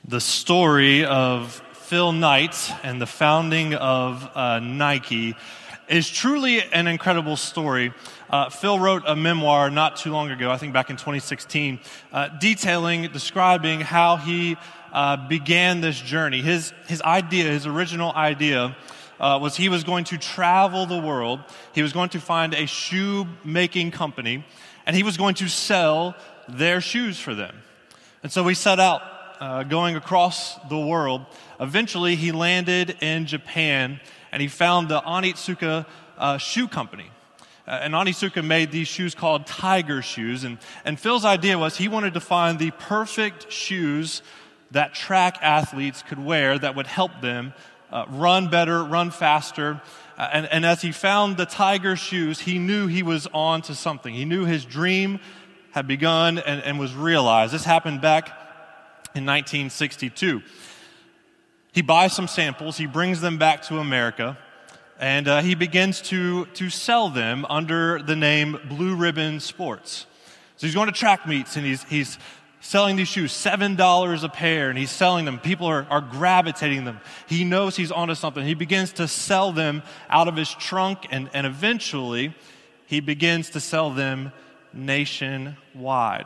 The story of Phil Knight and the founding of Nike is truly an incredible story. Phil wrote a memoir not too long ago, I think back in 2016, describing how he began this journey. His original idea, was he was going to travel the world. He was going to find a shoe-making company, and he was going to sell their shoes for them. And so he set out going across the world. Eventually, he landed in Japan, and he found the Onitsuka Shoe Company. And Onitsuka made these shoes called Tiger shoes. And Phil's idea was he wanted to find the perfect shoes that track athletes could wear that would help them run better, run faster. And as he found the Tiger shoes, he knew he was on to something. He knew his dream had begun and was realized. This happened back in 1962. He buys some samples, he brings them back to America, and he begins to sell them under the name Blue Ribbon Sports. So he's going to track meets, and he's selling these shoes, $7 a pair, and he's selling them. People are gravitating them. He knows he's onto something. He begins to sell them out of his trunk, and eventually he begins to sell them nationwide.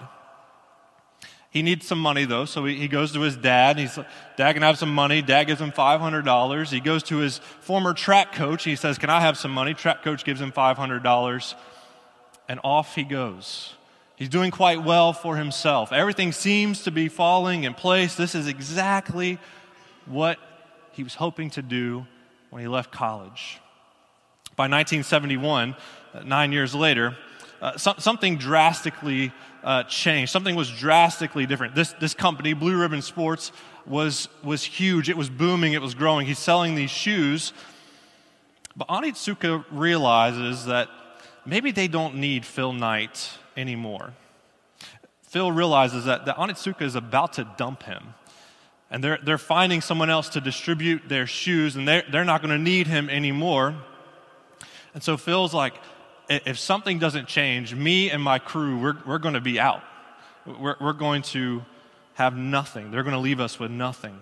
He needs some money, though, so he goes to his dad. He's like, "Dad, can I have some money?" Dad gives him $500. He goes to his former track coach. He says, "Can I have some money?" Track coach gives him $500, and off he goes. He's doing quite well for himself. Everything seems to be falling in place. This is exactly what he was hoping to do when he left college. By 1971, 9 years later, something drastically changed. Something was drastically different. This company, Blue Ribbon Sports, was huge. It was booming. It was growing. He's selling these shoes. But Onitsuka realizes that maybe they don't need Phil Knight anymore. Phil realizes that Onitsuka is about to dump him. And they're finding someone else to distribute their shoes, and they're not going to need him anymore. And so Phil's like, if something doesn't change, me and my crew, we're going to be out. We're going to have nothing. They're going to leave us with nothing.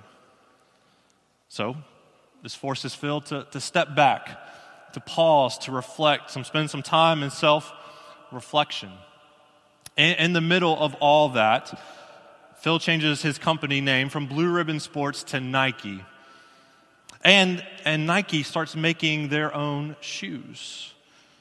So this forces Phil to step back, to pause, to reflect, spend some time in self-reflection. In the middle of all that, Phil changes his company name from Blue Ribbon Sports to Nike. And Nike starts making their own shoes.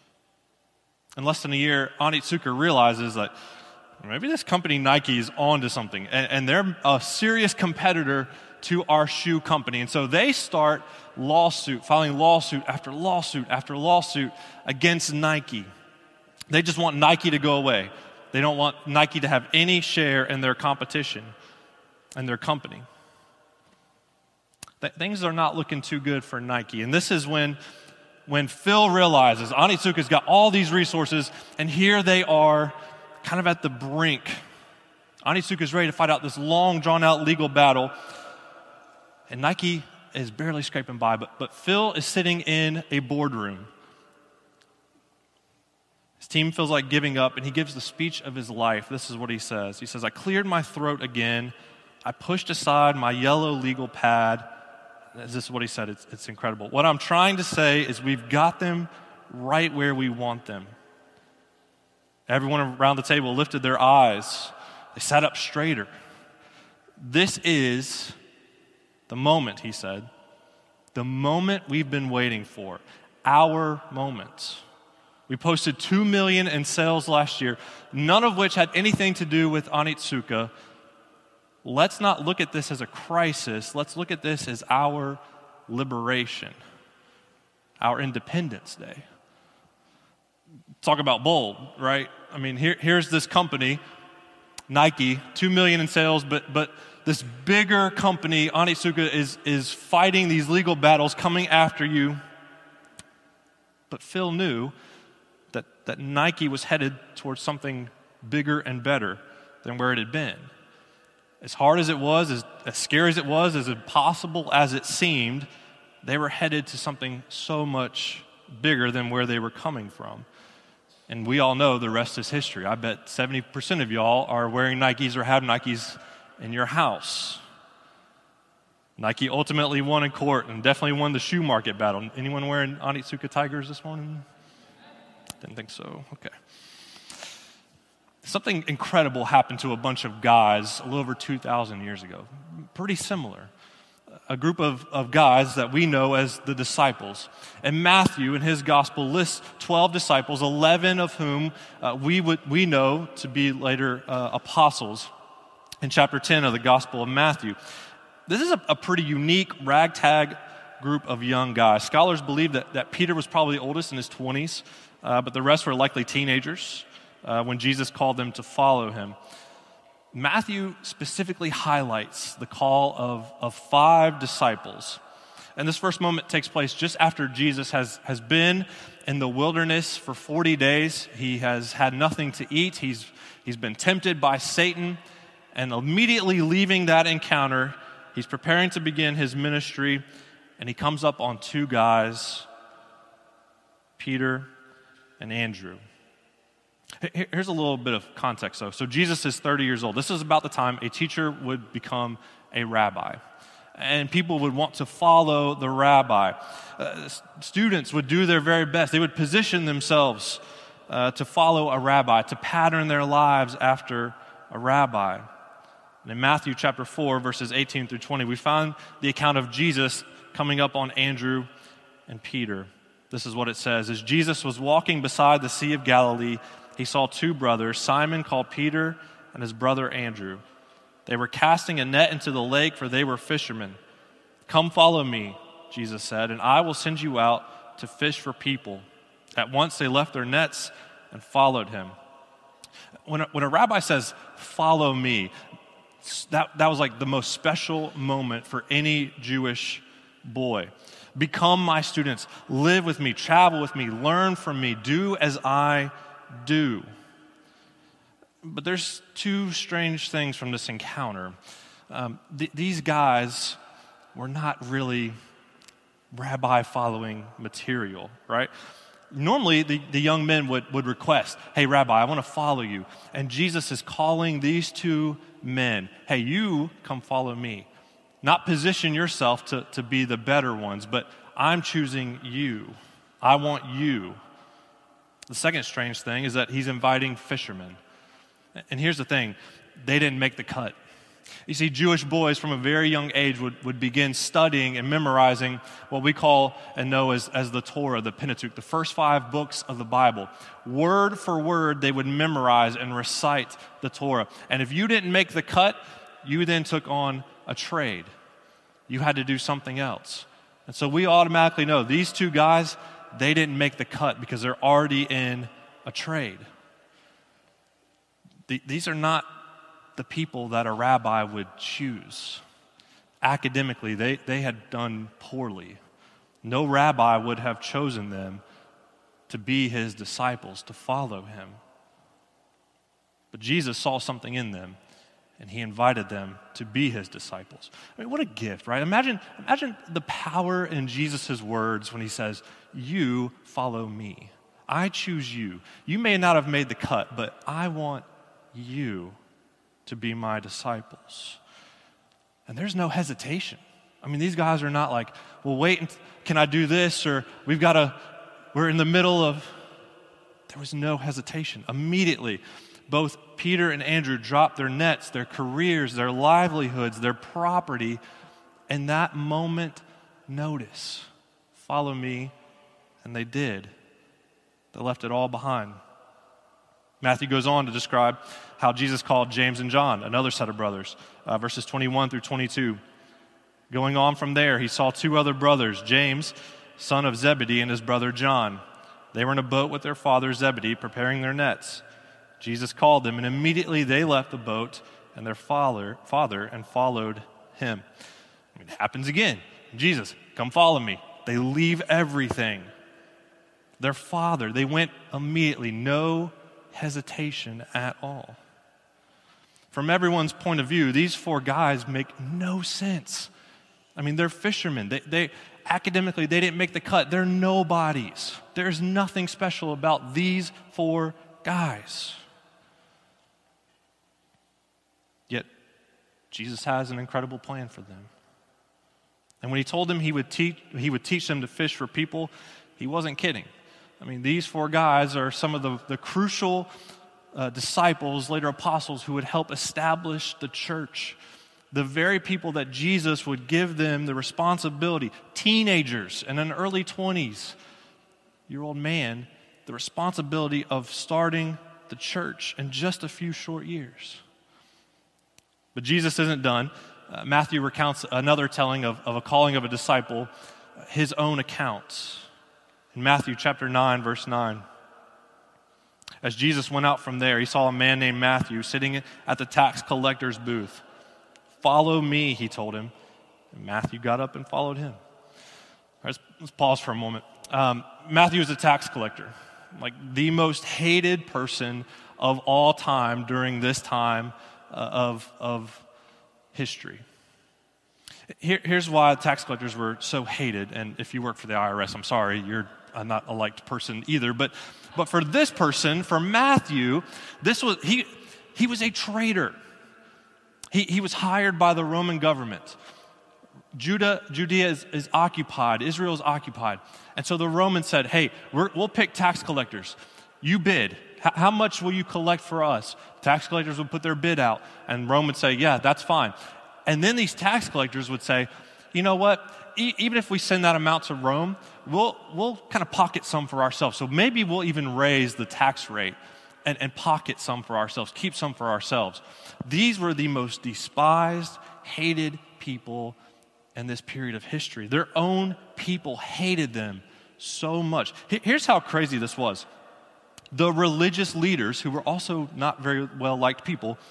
In less than a year, Onitsuka realizes that maybe this company Nike is onto something, and they're a serious competitor to our shoe company. And so they start filing lawsuit after lawsuit after lawsuit against Nike. They just want Nike to go away. They don't want Nike to have any share in their competition and their company. Things are not looking too good for Nike. And this is when Phil realizes Onitsuka's got all these resources, and here they are kind of at the brink. Onitsuka's ready to fight out this long, drawn-out legal battle, and Nike is barely scraping by, but Phil is sitting in a boardroom. His team feels like giving up, and he gives the speech of his life. This is what he says. He says, "I cleared my throat again. I pushed aside my yellow legal pad." This is what he said. It's incredible. "What I'm trying to say is we've got them right where we want them." Everyone around the table lifted their eyes. They sat up straighter. "This is the moment," he said. "The moment we've been waiting for. Our moment. We posted 2 million in sales last year, none of which had anything to do with Onitsuka. Let's not look at this as a crisis. Let's look at this as our liberation, our Independence Day." Talk about bold, right? I mean, here's this company, Nike, 2 million in sales, but this bigger company, Onitsuka, is fighting these legal battles, coming after you. But Phil knew that Nike was headed towards something bigger and better than where it had been. As hard as it was, as scary as it was, as impossible as it seemed, they were headed to something so much bigger than where they were coming from. And we all know the rest is history. I bet 70% of y'all are wearing Nikes or have Nikes in your house. Nike ultimately won in court and definitely won the shoe market battle. Anyone wearing Onitsuka Tigers this morning? Didn't think so. Okay. Something incredible happened to a bunch of guys a little over 2,000 years ago. Pretty similar. A group of guys that we know as the disciples. And Matthew, in his gospel, lists 12 disciples, 11 of whom we know to be later apostles in chapter 10 of the Gospel of Matthew. This is a pretty unique ragtag group of young guys. Scholars believe that Peter was probably the oldest in his 20s, but the rest were likely teenagers when Jesus called them to follow him. Matthew specifically highlights the call of 5 disciples. And this first moment takes place just after Jesus has been in the wilderness for 40 days. He has had nothing to eat. He's been tempted by Satan. And immediately leaving that encounter, he's preparing to begin his ministry. And he comes up on 2 guys, Peter and Andrew. Here's a little bit of context, though. So Jesus is 30 years old. This is about the time a teacher would become a rabbi. And people would want to follow the rabbi. Students would do their very best. They would position themselves to follow a rabbi, to pattern their lives after a rabbi. And in Matthew chapter 4, verses 18 through 20, we find the account of Jesus coming up on Andrew and Peter. This is what it says. As Jesus was walking beside the Sea of Galilee, he saw 2 brothers, Simon called Peter and his brother Andrew. They were casting a net into the lake, for they were fishermen. "Come follow me," Jesus said, "and I will send you out to fish for people." At once they left their nets and followed him. When a rabbi says, "Follow me," that was like the most special moment for any Jewish boy. Become my students, live with me, travel with me, learn from me, do as I do. But there's 2 strange things from this encounter. These guys were not really rabbi-following material, right? Normally, the young men would request, "Hey, Rabbi, I want to follow you." And Jesus is calling these 2 men, "Hey, you come follow me." Not position yourself to be the better ones, but I'm choosing you. I want you. The second strange thing is that he's inviting fishermen. And here's the thing, they didn't make the cut. You see, Jewish boys from a very young age would begin studying and memorizing what we call and know as the Torah, the Pentateuch, the first 5 books of the Bible. Word for word, they would memorize and recite the Torah. And if you didn't make the cut, you then took on a trade. You had to do something else. And so we automatically know these 2 guys, they didn't make the cut because they're already in a trade. These are not the people that a rabbi would choose. Academically, they had done poorly. No rabbi would have chosen them to be his disciples, to follow him. But Jesus saw something in them, and he invited them to be his disciples. I mean, what a gift, right? Imagine the power in Jesus' words when he says, "You follow me. I choose you. You may not have made the cut, but I want you to be my disciples." And there's no hesitation. I mean, these guys are not like, "Well, wait, can I do this?" Or we're in the middle of, there was no hesitation. Immediately, both Peter and Andrew dropped their nets, their careers, their livelihoods, their property, and that moment, notice, "Follow me," and they did. They left it all behind. Matthew goes on to describe how Jesus called James and John, another set of brothers, verses 21 through 22. Going on from there, he saw 2 other brothers, James, son of Zebedee, and his brother John. They were in a boat with their father Zebedee, preparing their nets. Jesus called them, and immediately they left the boat and their father and followed him. It happens again. "Jesus, come follow me." They leave everything. Their father, they went immediately, no hesitation at all. From everyone's point of view, these 4 guys make no sense. I mean, they're fishermen. They academically, they didn't make the cut. They're nobodies. There's nothing special about these 4 guys. Yet, Jesus has an incredible plan for them. And when he told them he would teach them to fish for people, he wasn't kidding. I mean, these 4 guys are some of the crucial disciples, later apostles, who would help establish the church. The very people that Jesus would give them the responsibility, teenagers and an early 20-year-old man, the responsibility of starting the church in just a few short years. But Jesus isn't done. Matthew recounts another telling of a calling of a disciple, his own account. In Matthew chapter 9, verse 9, as Jesus went out from there, he saw a man named Matthew sitting at the tax collector's booth. "Follow me," he told him. And Matthew got up and followed him. All right, let's pause for a moment. Matthew is a tax collector, like the most hated person of all time during this time of history. Here's why tax collectors were so hated. And if you work for the IRS, I'm sorry, you're not a liked person either. But for this person, for Matthew, he was a traitor. He was hired by the Roman government. Judea is occupied. Israel is occupied. And so the Romans said, hey, we'll pick tax collectors. You bid. How much will you collect for us? Tax collectors would put their bid out, and Rome would say, yeah, that's fine. And then these tax collectors would say, you know what? Even if we send that amount to Rome, we'll kind of pocket some for ourselves. So maybe we'll even raise the tax rate and pocket some for ourselves, keep some for ourselves. These were the most despised, hated people in this period of history. Their own people hated them so much. Here's how crazy this was. The religious leaders, who were also not very well-liked people,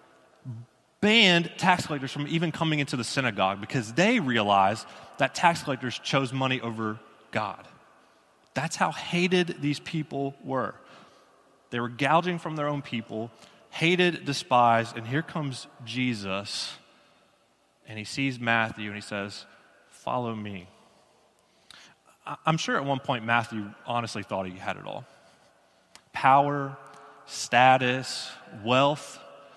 banned tax collectors from even coming into the synagogue because they realized that tax collectors chose money over God. That's how hated these people were. They were gouging from their own people, hated, despised, and here comes Jesus, and he sees Matthew, and he says, "Follow me." I'm sure at one point Matthew honestly thought he had it all. Power, status, wealth.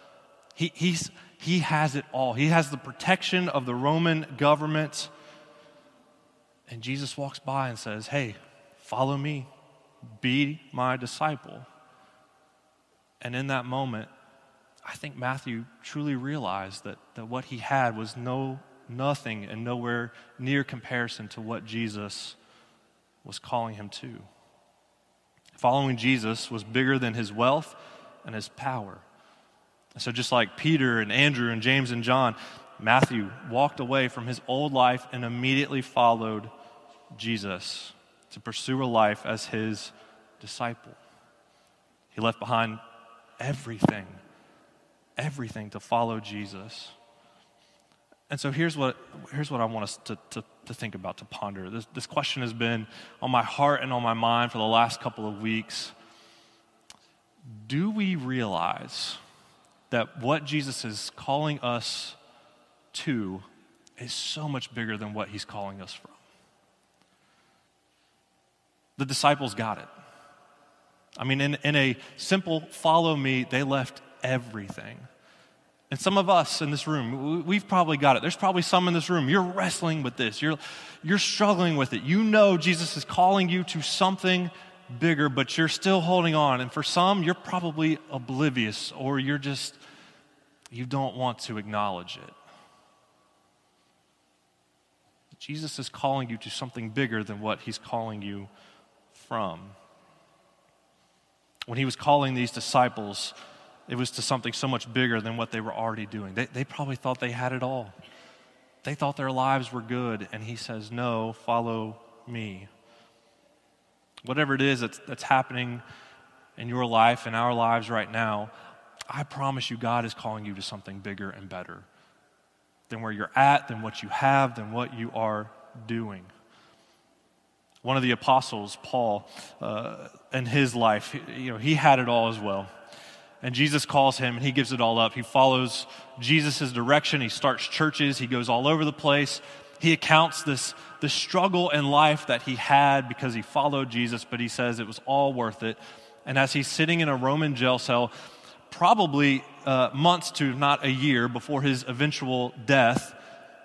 He has it all. He has the protection of the Roman government. And Jesus walks by and says, hey, follow me. Be my disciple. And in that moment, I think Matthew truly realized that what he had was nothing and nowhere near comparison to what Jesus was calling him to. Following Jesus was bigger than his wealth and his power. And so just like Peter and Andrew and James and John, Matthew walked away from his old life and immediately followed Jesus to pursue a life as his disciple. He left behind everything to follow Jesus. And so here's what I want us to think about, to ponder. This question has been on my heart and on my mind for the last couple of weeks. Do we realize that what Jesus is calling us to is so much bigger than what he's calling us from? The disciples got it. I mean, in a simple follow me, they left everything. And some of us in this room, we've probably got it. There's probably some in this room. You're wrestling with this. You're struggling with it. You know Jesus is calling you to something bigger, but you're still holding on. And for some, you're probably oblivious, or you don't want to acknowledge it. Jesus is calling you to something bigger than what he's calling you from. When he was calling these disciples, it was to something so much bigger than what they were already doing. They probably thought they had it all. They thought their lives were good, and he says, no, follow me. Whatever it is that's happening in your life, in our lives right now, I promise you God is calling you to something bigger and better than where you're at, than what you have, than what you are doing. One of the apostles, Paul, in his life, he had it all as well. And Jesus calls him, and he gives it all up. He follows Jesus' direction. He starts churches. He goes all over the place. He accounts the struggle in life that he had because he followed Jesus, but he says it was all worth it. And as he's sitting in a Roman jail cell, probably months to not a year before his eventual death,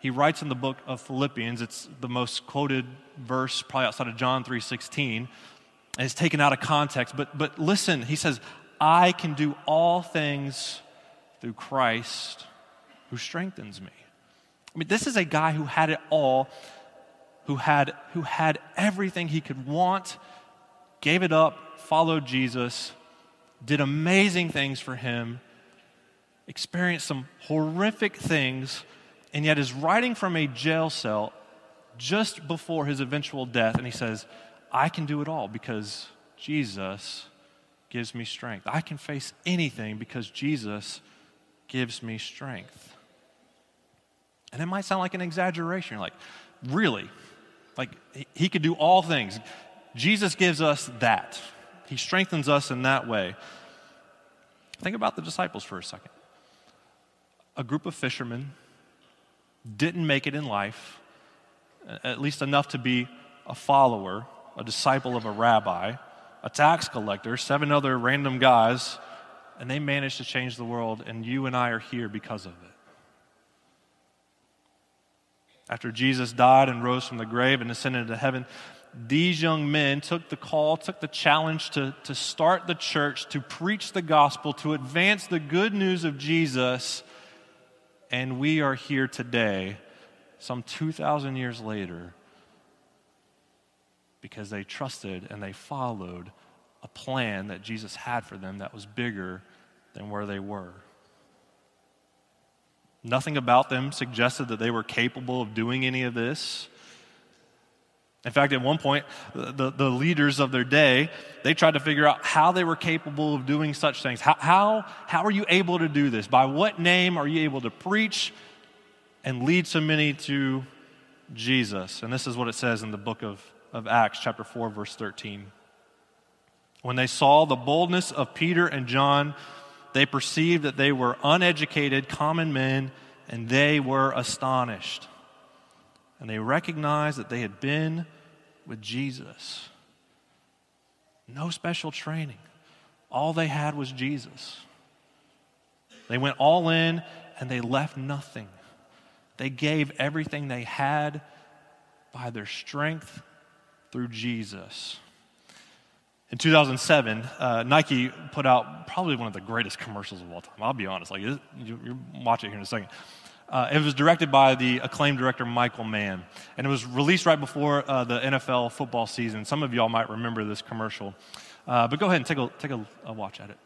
he writes in the book of Philippians, it's the most quoted verse probably outside of John 3:16, and it's taken out of context. But listen, he says, I can do all things through Christ who strengthens me. I mean, this is a guy who had it all, who had everything he could want, gave it up, followed Jesus, did amazing things for him, experienced some horrific things, and yet is writing from a jail cell just before his eventual death, and he says, I can do it all because Jesus gives me strength. I can face anything because Jesus gives me strength. And it might sound like an exaggeration. You're like, really? Like, he could do all things. Jesus gives us that. He strengthens us in that way. Think about the disciples for a second. A group of fishermen didn't make it in life, at least enough to be a follower, a disciple of a rabbi, a tax collector, 7 other random guys, and they managed to change the world, and you and I are here because of it. After Jesus died and rose from the grave and ascended into heaven, these young men took the call, took the challenge to start the church, to preach the gospel, to advance the good news of Jesus, and we are here today, some 2,000 years later, because they trusted and they followed a plan that Jesus had for them that was bigger than where they were. Nothing about them suggested that they were capable of doing any of this. In fact, at one point, the leaders of their day, they tried to figure out how they were capable of doing such things. How are you able to do this? By what name are you able to preach and lead so many to Jesus? And this is what it says in the book of Acts, chapter 4, verse 13. When they saw the boldness of Peter and John, they perceived that they were uneducated, common men, and they were astonished. And they recognized that they had been with Jesus. No special training. All they had was Jesus. They went all in and they left nothing. They gave everything they had by their strength through Jesus. In 2007, Nike put out probably one of the greatest commercials of all time. I'll be honest. You'll watch it here in a second. It was directed by the acclaimed director Michael Mann, and it was released right before the NFL football season. Some of y'all might remember this commercial, but go ahead and take a watch at it.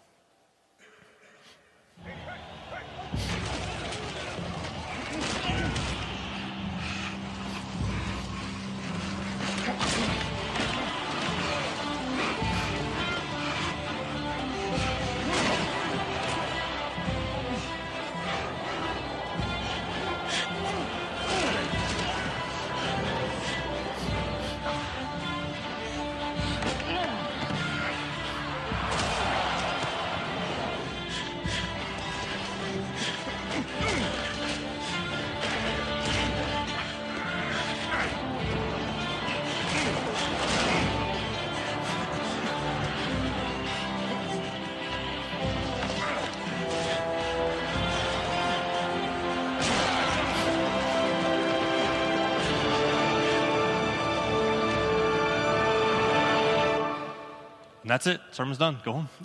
And that's it. Sermon's done. Go home.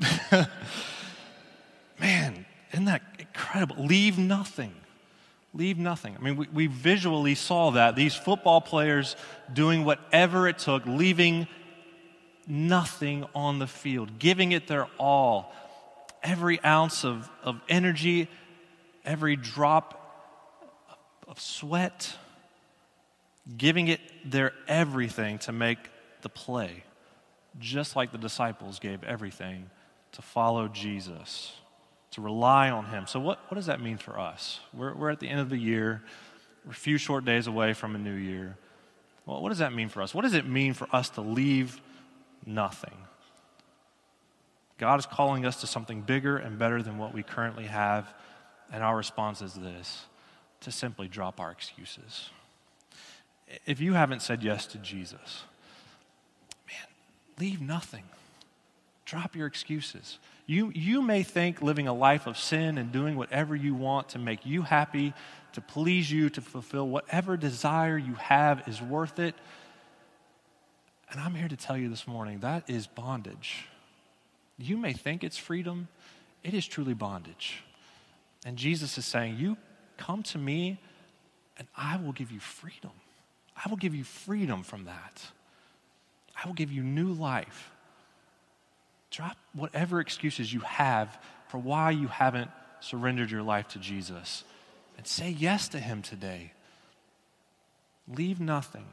Man, isn't that incredible? Leave nothing. Leave nothing. I mean, we visually saw that. These football players doing whatever it took, leaving nothing on the field, giving it their all. Every ounce of energy, every drop of sweat, giving it their everything to make the play. Just like the disciples gave everything to follow Jesus, to rely on him. So what does that mean for us? We're at the end of the year. We're a few short days away from a new year. Well, what does that mean for us? What does it mean for us to leave nothing? God is calling us to something bigger and better than what we currently have, and our response is this: to simply drop our excuses. If you haven't said yes to Jesus, leave nothing. Drop your excuses. You may think living a life of sin and doing whatever you want to make you happy, to please you, to fulfill whatever desire you have is worth it. And I'm here to tell you this morning, that is bondage. You may think it's freedom. It is truly bondage. And Jesus is saying, you come to me and I will give you freedom. I will give you freedom from that. I will give you new life. Drop whatever excuses you have for why you haven't surrendered your life to Jesus and say yes to him today. Leave nothing.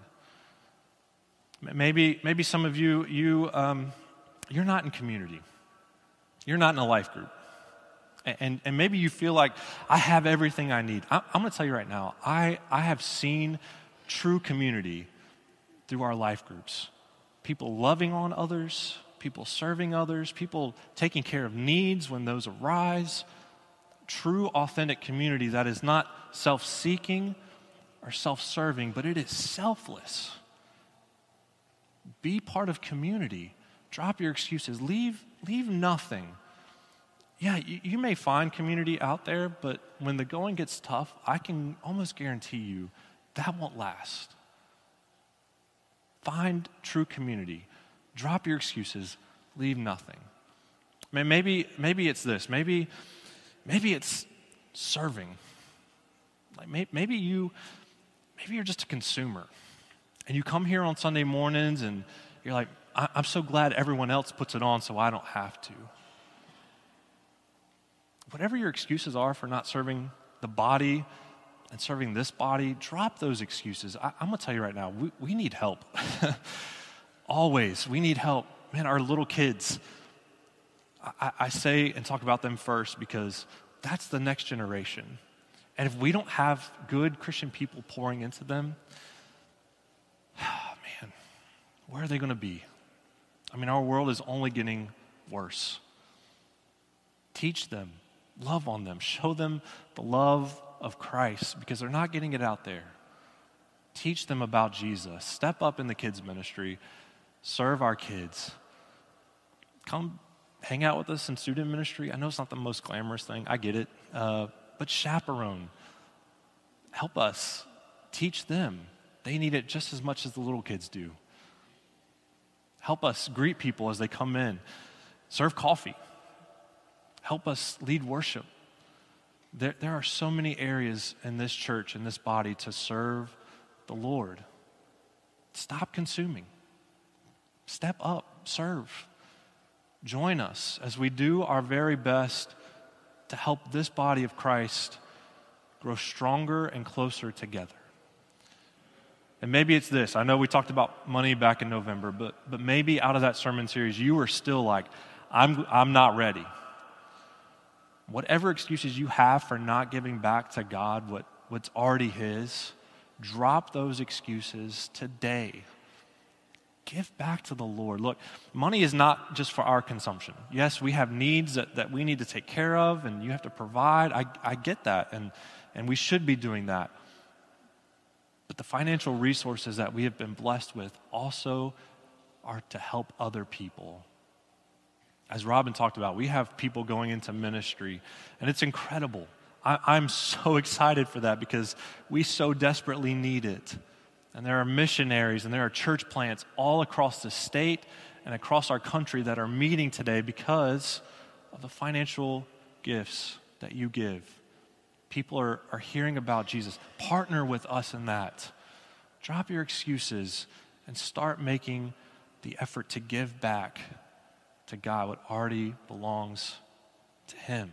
Maybe some of you, you're not in community. You're not in a life group. And maybe you feel like, I have everything I need. I'm going to tell you right now, I have seen true community through our life groups. People loving on others, people serving others, people taking care of needs when those arise. True, authentic community that is not self-seeking or self-serving, but it is selfless. Be part of community. Drop your excuses. Leave nothing. Yeah, you may find community out there, but when the going gets tough, I can almost guarantee you that won't last. Find true community. Drop your excuses. Leave nothing. Maybe it's this. Maybe it's serving. Like maybe you're just a consumer, and you come here on Sunday mornings, and you're like, I'm so glad everyone else puts it on, so I don't have to. Whatever your excuses are for not serving the body and serving this body, drop those excuses. I'm going to tell you right now, we need help. Always, we need help. Man, our little kids, I say and talk about them first because that's the next generation. And if we don't have good Christian people pouring into them, man, where are they going to be? I mean, our world is only getting worse. Teach them. Love on them. Show them the love of Christ because they're not getting it out there. Teach them about Jesus. Step up in the kids' ministry. Serve our kids. Come hang out with us in student ministry. I know it's not the most glamorous thing. I get it. But chaperone. Help us. Teach them. They need it just as much as the little kids do. Help us greet people as they come in. Serve coffee. Help us lead worship. There are so many areas in this church, in this body, to serve the Lord. Stop consuming. Step up. Serve. Join us as we do our very best to help this body of Christ grow stronger and closer together. And maybe it's this. I know we talked about money back in November, but maybe out of that sermon series, you were still like, I'm not ready. Whatever excuses you have for not giving back to God what's already his, drop those excuses today. Give back to the Lord. Look, money is not just for our consumption. Yes, we have needs that we need to take care of, and you have to provide. I get that, and we should be doing that. But the financial resources that we have been blessed with also are to help other people. As Robin talked about, we have people going into ministry, and it's incredible. I'm so excited for that because we so desperately need it. And there are missionaries and there are church plants all across the state and across our country that are meeting today because of the financial gifts that you give. People are hearing about Jesus. Partner with us in that. Drop your excuses and start making the effort to give back to God what already belongs to him.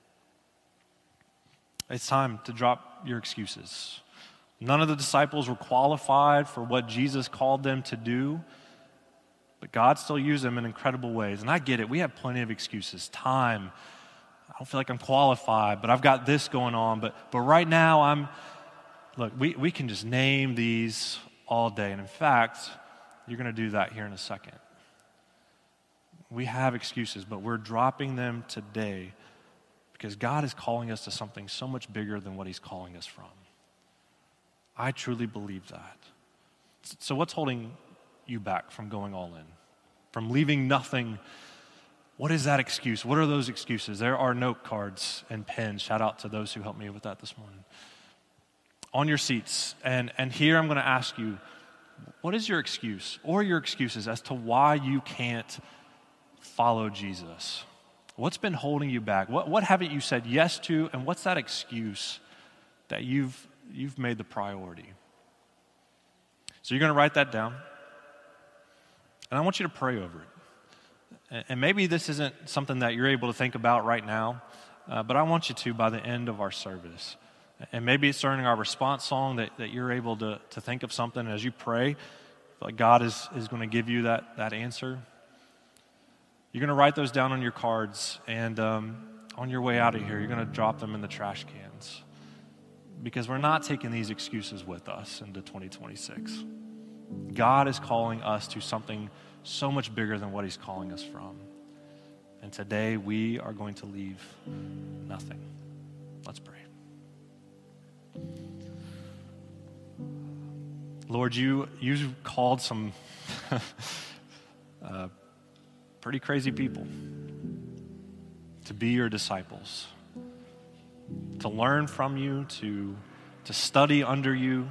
It's time to drop your excuses. None of the disciples were qualified for what Jesus called them to do, but God still used them in incredible ways. And I get it. We have plenty of excuses. Time. I don't feel like I'm qualified, but I've got this going on. But right now, we can just name these all day. And in fact, you're going to do that here in a second. We have excuses, but we're dropping them today because God is calling us to something so much bigger than what he's calling us from. I truly believe that. So what's holding you back from going all in? From leaving nothing What is that excuse? What are those excuses? There are note cards and pens. Shout out to those who helped me with that this morning. On your seats. And here I'm going to ask you, what is your excuse or your excuses as to why you can't follow Jesus? What's been holding you back? What haven't you said yes to? And what's that excuse that you've made the priority? So you're going to write that down. And I want you to pray over it. And maybe this isn't something that you're able to think about right now, but I want you to by the end of our service. And maybe it's during our response song that you're able to think of something as you pray, like God is going to give you that answer. You're going to write those down on your cards, and on your way out of here, you're going to drop them in the trash cans. Because we're not taking these excuses with us into 2026. God is calling us to something so much bigger than what he's calling us from. And today we are going to leave nothing. Let's pray. Lord, you called some pretty crazy people to be your disciples, to learn from you, to study under you.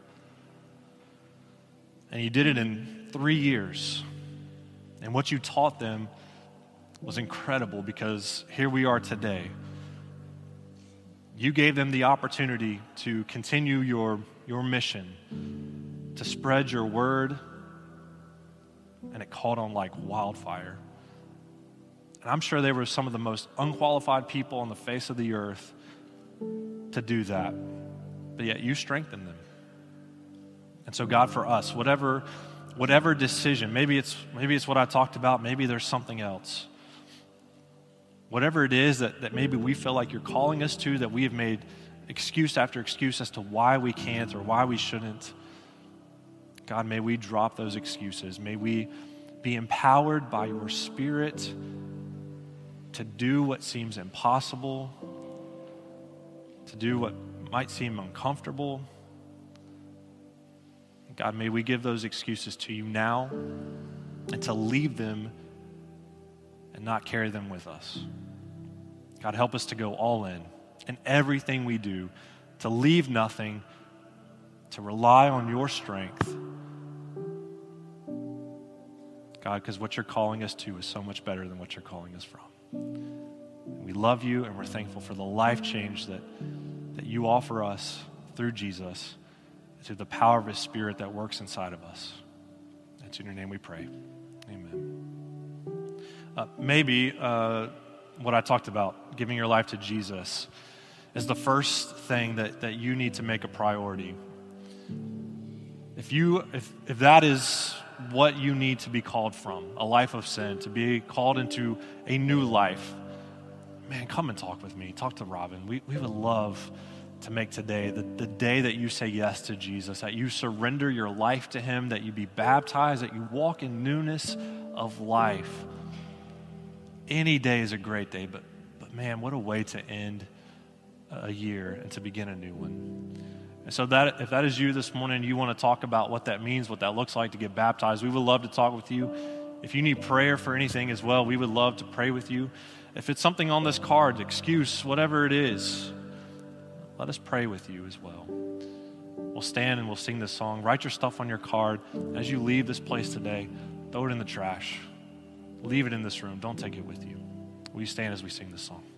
And you did it in 3 years. And what you taught them was incredible, because here we are today. You gave them the opportunity to continue your mission, to spread your word, and it caught on like wildfire. And I'm sure they were some of the most unqualified people on the face of the earth to do that, but yet you strengthened them. And so God, for us, whatever decision, maybe it's what I talked about, maybe there's something else. Whatever it is that maybe we feel like you're calling us to, that we have made excuse after excuse as to why we can't or why we shouldn't. God, may we drop those excuses. May we be empowered by your Spirit to do what seems impossible, to do what might seem uncomfortable. God, may we give those excuses to you now and to leave them and not carry them with us. God, help us to go all in everything we do, to leave nothing, to rely on your strength. God, because what you're calling us to is so much better than what you're calling us from. We love you, and we're thankful for the life change that you offer us through Jesus, through the power of his Spirit that works inside of us. It's in your name we pray. Amen. Maybe what I talked about, giving your life to Jesus, is the first thing that you need to make a priority. If that is what you need to be called from, a life of sin, to be called into a new life, man, come and talk with me. Talk to Robin. We would love to make today the day that you say yes to Jesus, that you surrender your life to him, that you be baptized, that you walk in newness of life. Any day is a great day, but man, what a way to end a year and to begin a new one. And so that if that is you this morning, you want to talk about what that means, what that looks like to get baptized, we would love to talk with you. If you need prayer for anything as well, we would love to pray with you. If it's something on this card, excuse, whatever it is, let us pray with you as well. We'll stand and we'll sing this song. Write your stuff on your card. As you leave this place today, throw it in the trash. Leave it in this room. Don't take it with you. Will you stand as we sing this song?